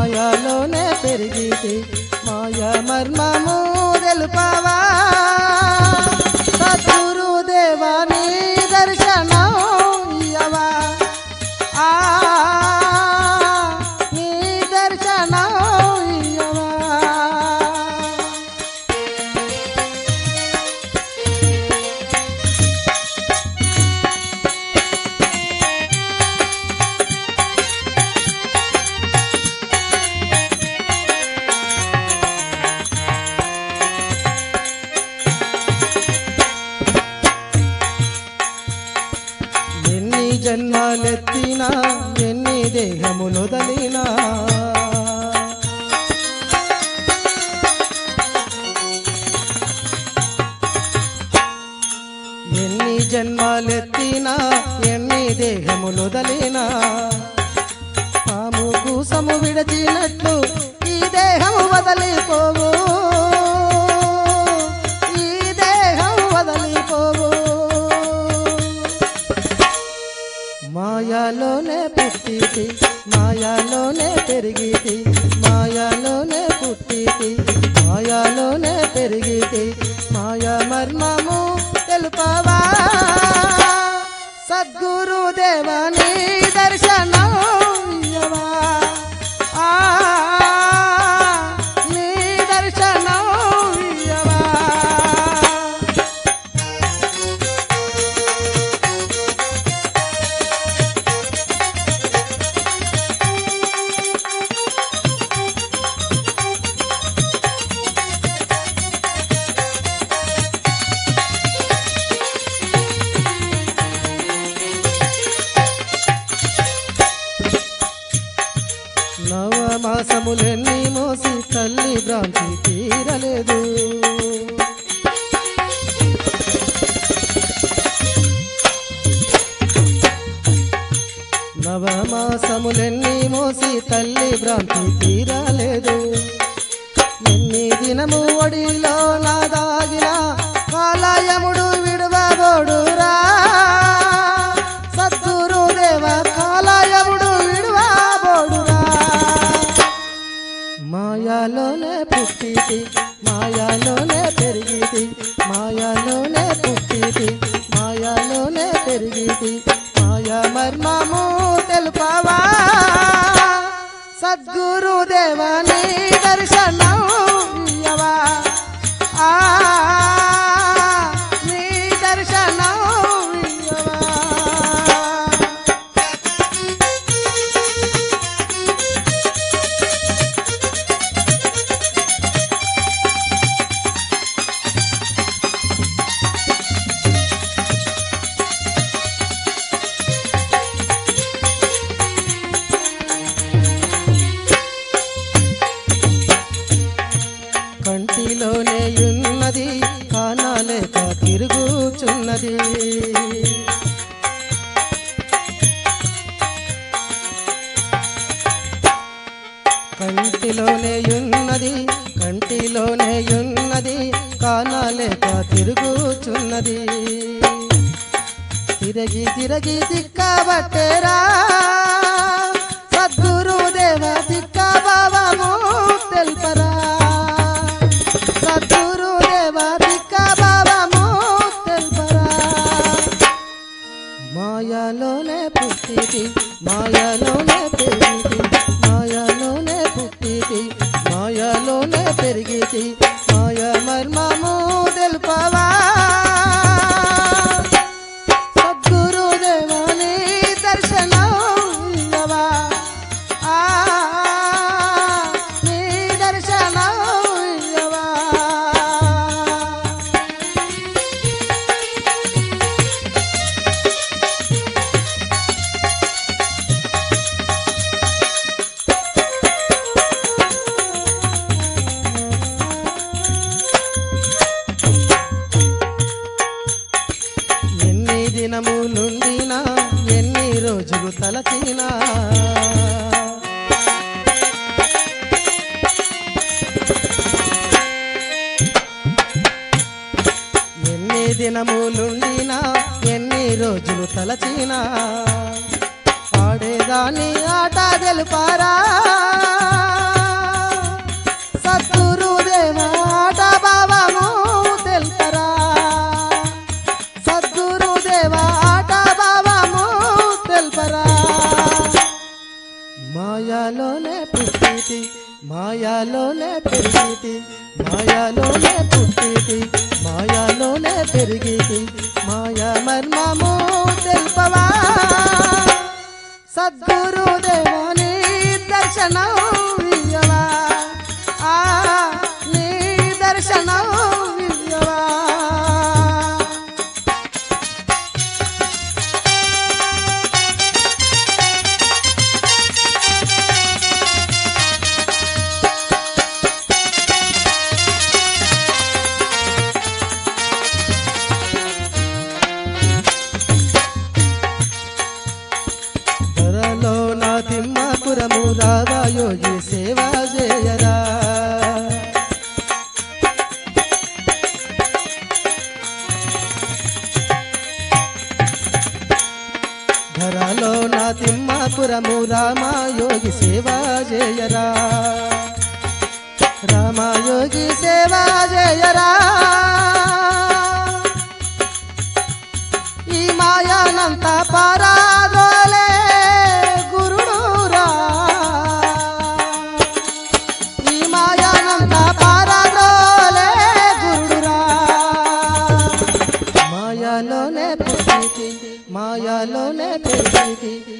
మాయలోనే పెరిగితి మాయ మర్మము తెలుపవా సద్గురుదేవా నీ దర్శనం ఇయ్యవా నీ దర్శనం ఇయ్యవా జన్మలెత్తినా ఎన్ని దేహములొదలినా ఎన్ని జన్మలెత్తినా ఎన్ని దేహములొదలినా పాము కూసము విడచినట్లు ఈ దేహము వదలిపోవు మాయలోనే పుట్టితి మాయలోనే పెరిగితి మాయలోనే పుట్టితి మాయలోనే పెరిగితి మాయ మర్మము తెలుపవా సద్గురుదేవా నీ దర్శనం ఇయ్యవా నీ దర్శనం ఇయ్యవా నవమాసములెన్ని మోసి తల్లి భ్రాంతి తీరలేదు నవమాసములెన్ని మోసి తల్లి భ్రాంతి తీరలేదు ఎన్ని దినము ఒడిలో నా దాగిన కాలయముడు విడువబోడురా సద్గురుదేవ కాలయముడు విడువబోడురా మాయలోనే పుట్టితి మాయలోనే పెరిగితి మాయలోనే పుట్టితి మాయలోనే పెరిగితి మాయ మర్మము తెలుపవా సద్గురుదేవా నీ దర్శనం ఇయ్యవా నీ దర్శనం ఇయ్యవా కంటిలోనే ఉన్నది కానాలేక తిరుగుచున్నది కంటిలోనే ఉన్నది కంటిలోనే ఉన్నది కానాలేక తిరుగుచున్నది తిరిగి తిరిగి దిక్కబట్టేరా సద్గురుదేవ దిక్క భావము తెలుపరా సద్గురుదేవ దిక్క భావము తెలుపరా మాయలోనే పుట్టితి మాయలోనే పెరిగితి మాయలోనే పుట్టితి మాయలోనే పెరిగితి మాయ మర్మము తెలుపవా సద్గురుదేవా నీ దర్శనం ఇయ్యవా నీ దర్శనం ఇయ్యవా దినములుండినా ఎన్ని రోజులు తలచినా ఎన్ని దినములుండినా ఎన్ని రోజులు తలచినా ఆడేదాన్ని ఆట తెలుపారా మాయాలోనే పెరిగితి మాయాలోనే పుట్టితి మాయాలోనే పెరిగితి మాయా మర్మము తెలుపవా సద్గురుదేవుని దర్శనం ఇయ్యవా ఆ నీ దర్శనం ఇయ్యవా ధరలో నా తిమ్మాపురము రావా యోగి సేవ చేయరా ధరలో నా తిమ్మాపురము రామయోగి సేవ చేయరా రామయోగి సేవ చేయరా ఈ మాయానంత పారాదోలే గురుడురా ఈ మాయానంత పారాదోలే గురుడురా మాయాలోనే పుట్టితి మాయాలోనే పెరిగితి